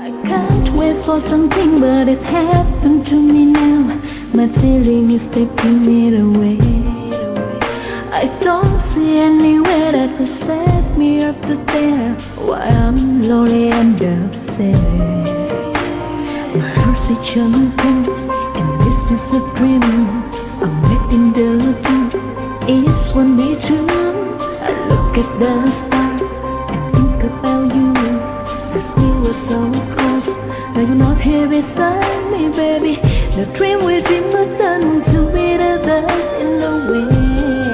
I can't wait for something, but it happened to me now. My feeling is taking it away. I don't see any way that could set me up to there while I'm lonely and upset. My heart's a jumping, and this is a dream. I'm making the truth is one day true. I look at the stars and think about you. As we were so close, now you're not here beside me, baby. The dream we dreamed was done to be the best in the way.